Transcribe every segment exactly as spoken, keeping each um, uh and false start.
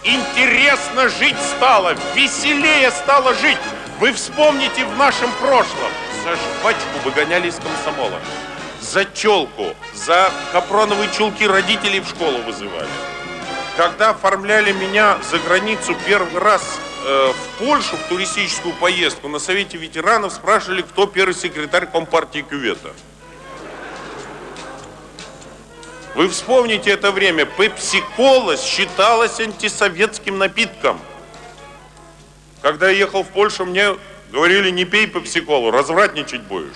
Интересно жить стало, веселее стало жить. Вы вспомните в нашем прошлом. За жвачку выгоняли из комсомола. За челку, за капроновые чулки родителей в школу вызывали. Когда оформляли меня за границу первый раз э, в Польшу, в туристическую поездку, на Совете ветеранов спрашивали, кто первый секретарь Компартии Кювета. Вы вспомните это время. Пепси-кола считалась антисоветским напитком. Когда я ехал в Польшу, мне говорили, не пей пепси-колу, развратничать будешь.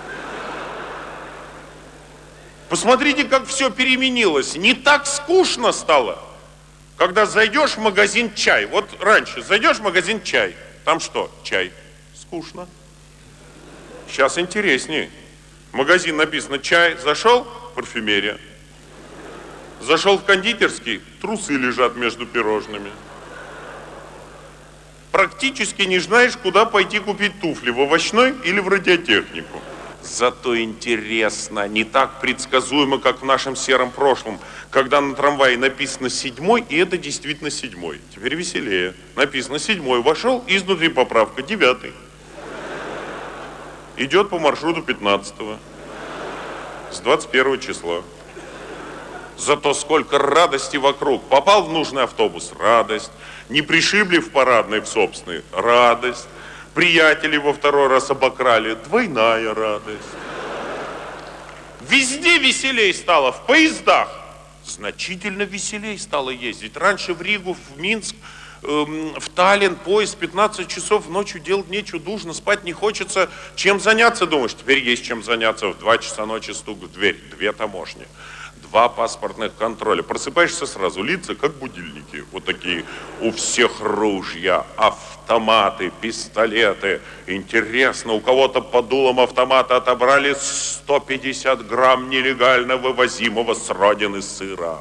Посмотрите, как все переменилось. Не так скучно стало. Когда зайдешь в магазин чай. Вот раньше зайдешь в магазин чай. Там что? Чай. Скучно. Сейчас интереснее. В магазин написано чай. Зашел? Парфюмерия. Зашел в кондитерский, трусы лежат между пирожными. Практически не знаешь, куда пойти купить туфли, в овощной или в радиотехнику. Зато интересно, не так предсказуемо, как в нашем сером прошлом, когда на трамвае написано седьмой, и это действительно седьмой. Теперь веселее. Написано седьмой, вошел, изнутри поправка, девятый. Идет по маршруту пятнадцатого, с двадцать первого числа. Зато сколько радости вокруг. Попал в нужный автобус – радость. Не пришибли в парадной в собственной – радость. Приятели во второй раз обокрали – двойная радость. Везде веселей стало, в поездах. Значительно веселей стало ездить. Раньше в Ригу, в Минск, эм, в Таллин поезд пятнадцать часов, ночью делать нечего, душно, спать не хочется. Чем заняться, думаешь? Теперь есть чем заняться. В два часа ночи стук в дверь, две таможни. Два паспортных контроля. Просыпаешься сразу, лица как будильники. Вот такие у всех ружья, автоматы, пистолеты. Интересно, у кого-то под дулом автомата отобрали сто пятьдесят грамм нелегально вывозимого с родины сыра.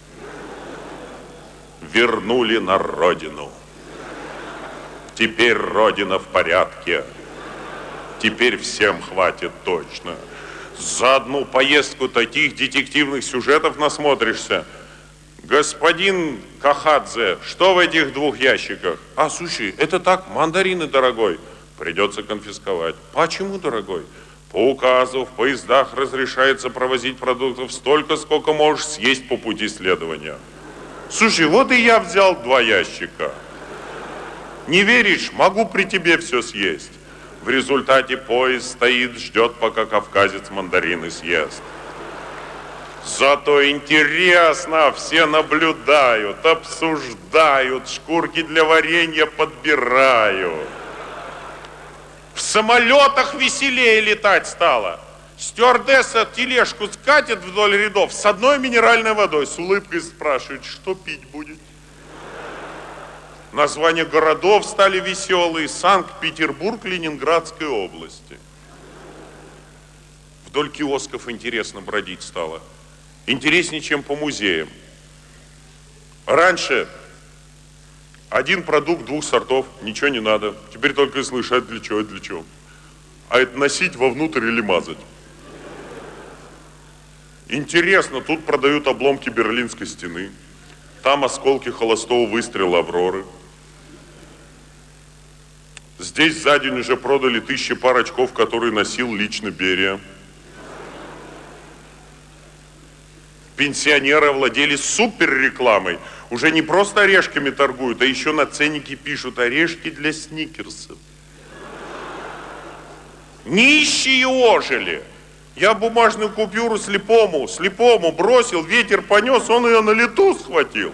Вернули на родину. Теперь родина в порядке. Теперь всем хватит точно. За одну поездку таких детективных сюжетов насмотришься. Господин Кахадзе, что в этих двух ящиках? А, слушай, это так, мандарины, дорогой. Придется конфисковать. Почему, дорогой? По указу в поездах разрешается провозить продуктов столько, сколько можешь съесть по пути следования. Слушай, вот и я взял два ящика. Не веришь? Могу при тебе все съесть. В результате поезд стоит, ждет, пока кавказец мандарины съест. Зато интересно, все наблюдают, обсуждают, шкурки для варенья подбирают. В самолетах веселее летать стало. Стюардесса тележку скатит вдоль рядов с одной минеральной водой, с улыбкой спрашивает, что пить будет. Названия городов стали веселые. Санкт-Петербург, Ленинградской области. Вдоль киосков интересно бродить стало. Интереснее, чем по музеям. Раньше один продукт двух сортов, ничего не надо. Теперь только и слышать, для чего, для чего. А это носить вовнутрь или мазать. Интересно, тут продают обломки Берлинской стены. Там осколки холостого выстрела Авроры. Здесь за день уже продали тысячи пар очков, которые носил лично Берия. Пенсионеры овладели суперрекламой. Уже не просто орешками торгуют, а еще на ценнике пишут орешки для сникерсов. Нищие ожили. Я бумажную купюру слепому, слепому бросил, ветер понес, он ее на лету схватил.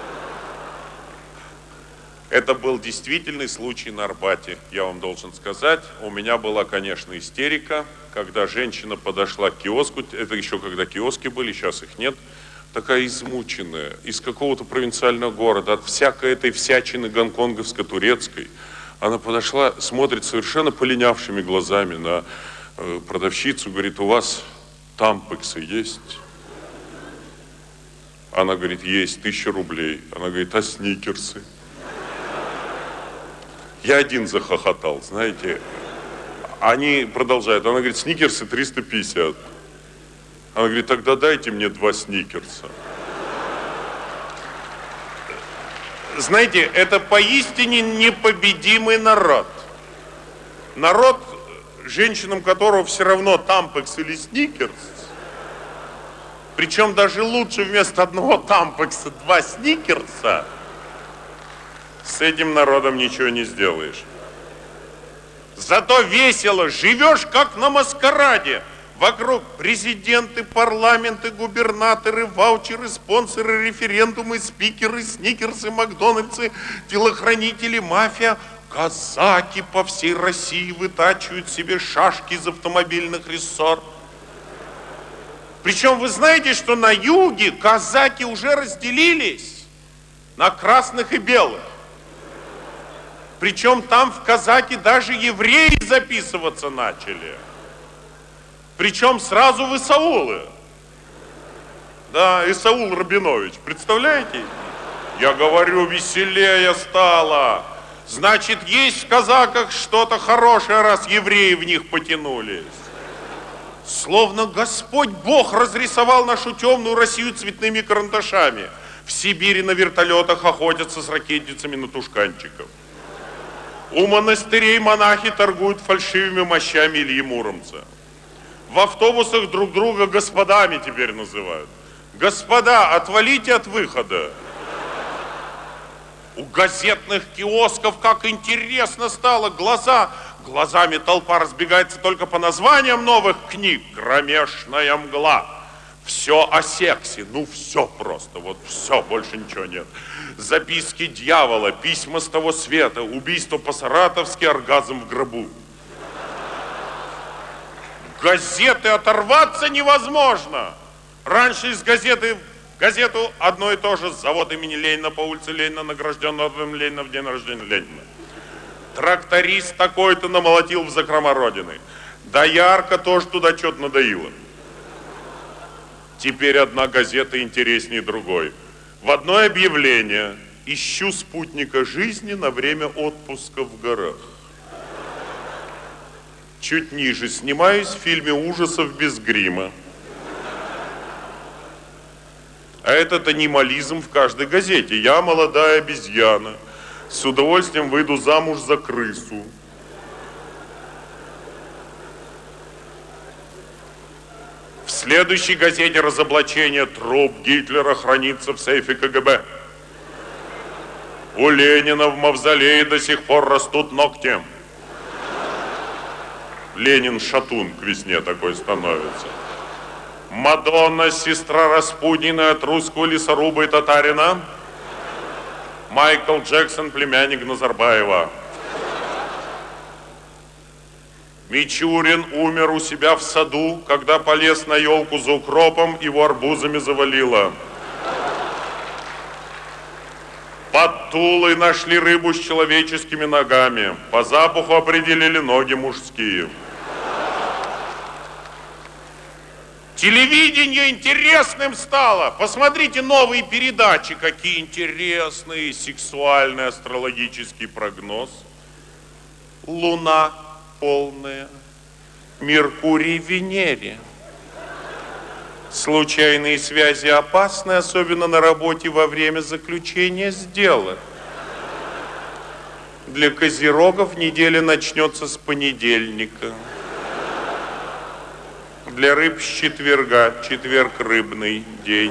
Это был действительный случай на Арбате, я вам должен сказать. У меня была, конечно, истерика, когда женщина подошла к киоску, это еще когда киоски были, сейчас их нет, такая измученная, из какого-то провинциального города, от всякой этой всячины гонконговско-турецкой. Она подошла, смотрит совершенно полинявшими глазами на э, продавщицу, говорит, у вас тампексы есть? Она говорит, есть, тысяча рублей. Она говорит, а сникерсы? Я один захохотал, знаете. Они продолжают. Она говорит, сникерсы триста пятьдесят. Она говорит, тогда дайте мне два сникерса. Знаете, это поистине непобедимый народ. Народ, женщинам которого все равно тампекс или сникерс. Причем даже лучше вместо одного тампекса два сникерса. С этим народом ничего не сделаешь. Зато весело, живешь как на маскараде. Вокруг президенты, парламенты, губернаторы, ваучеры, спонсоры, референдумы, спикеры, сникерсы, макдональдсы, телохранители, мафия. Казаки по всей России вытачивают себе шашки из автомобильных рессор. Причем вы знаете, что на юге казаки уже разделились на красных и белых. Причем там в казаки даже евреи записываться начали. Причем сразу в Исаулы. Да, Исаул Рабинович, представляете? Я говорю, веселее стало. Значит, есть в казаках что-то хорошее, раз евреи в них потянулись. Словно Господь Бог разрисовал нашу темную Россию цветными карандашами. В Сибири на вертолетах охотятся с ракетницами на тушканчиков. У монастырей монахи торгуют фальшивыми мощами Ильи Муромца. В автобусах друг друга господами теперь называют. Господа, отвалите от выхода. У газетных киосков как интересно стало. Глаза, глазами толпа разбегается только по названиям новых книг. «Кромешная мгла». Все о сексе. Ну, все просто. Вот все, больше ничего нет. «Записки дьявола», «Письма с того света», «Убийство по-саратовски», «Оргазм в гробу». Газеты оторваться невозможно. Раньше из газеты в газету одно и то же. Завод имени Ленина по улице Ленина, награжден орденом Ленина в день рождения Ленина. Тракторист такой-то намолотил в закрома Родины. Доярка тоже туда что-то надоила. Теперь одна газета интереснее другой. В одно объявление: ищу спутника жизни на время отпуска в горах. Чуть ниже: снимаюсь в фильме ужасов без грима. А этот анимализм в каждой газете. Я молодая обезьяна. С удовольствием выйду замуж за крысу. В следующей газете разоблачение: труп Гитлера хранится в сейфе ка гэ бэ. У Ленина в мавзолее до сих пор растут ногти. Ленин шатун к весне такой становится. Мадонна, сестра Распутина от русского лесоруба и татарина. Майкл Джексон, племянник Назарбаева. Мичурин умер у себя в саду, когда полез на елку за укропом, его арбузами завалило. Под Тулой нашли рыбу с человеческими ногами. По запаху определили ноги мужские. Телевидение интересным стало. Посмотрите новые передачи, какие интересные. Сексуальный астрологический прогноз. Луна полная. Меркурий в Венере. Случайные связи опасны, особенно на работе во время заключения сделок. Для козерогов неделя начнется с понедельника. Для рыб с четверга, четверг рыбный день.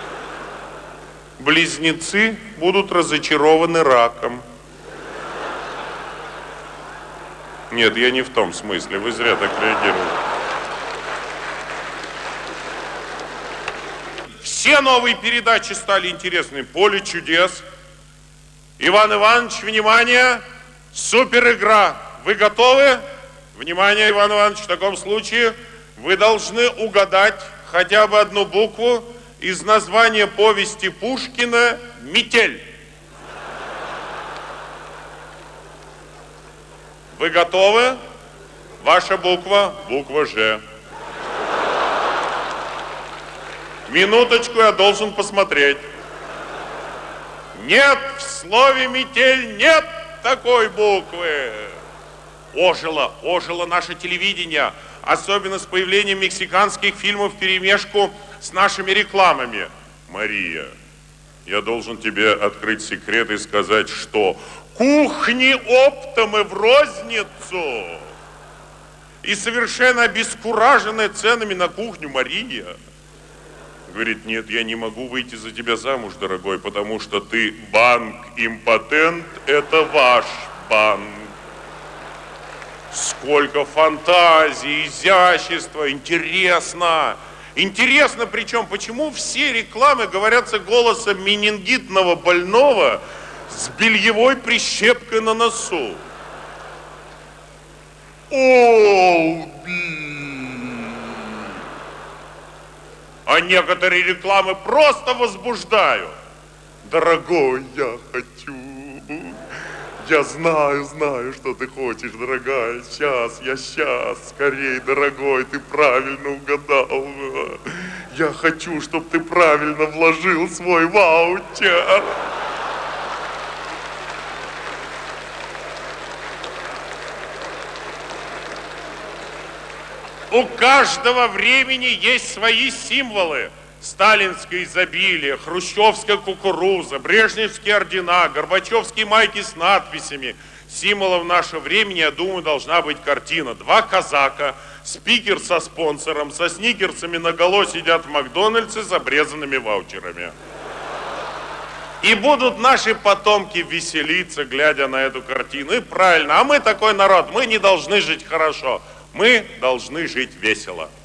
Близнецы будут разочарованы раком. Нет, я не в том смысле, вы зря так реагируете. Все новые передачи стали интересны. «Поле чудес». Иван Иванович, внимание, супер игра. Вы готовы? Внимание, Иван Иванович, в таком случае вы должны угадать хотя бы одну букву из названия повести Пушкина «Метель». Вы готовы? Ваша буква, буква «Ж». Минуточку, я должен посмотреть. Нет, в слове «метель» нет такой буквы. Ожило, ожило наше телевидение, особенно с появлением мексиканских фильмов вперемешку с нашими рекламами. Мария, Я должен тебе открыть секрет и сказать, что кухни оптом и в розницу. И совершенно обескураженная ценами на кухню Мария говорит: нет, я не могу выйти за тебя замуж, дорогой, потому что ты банк-импотент, это ваш банк. Сколько фантазии, изящества, интересно. Интересно, причем, почему все рекламы говорятся голосом менингитного больного с бельевой прищепкой на носу. Олби. А некоторые рекламы просто возбуждают. Дорогой, я хочу. Я знаю, знаю, что ты хочешь, дорогая. Сейчас, я сейчас, скорей, дорогой, ты правильно угадал. Я хочу, чтобы ты правильно вложил свой ваучер. У каждого времени есть свои символы. Сталинское изобилие, хрущевская кукуруза, брежневские ордена, горбачевские майки с надписями. Символом нашего времени, я думаю, должна быть картина. Два казака, спикер со спонсором, со сникерсами наголо сидят в Макдональдсе с обрезанными ваучерами. И будут наши потомки веселиться, глядя на эту картину. И правильно, а мы такой народ, мы не должны жить хорошо. Мы должны жить весело.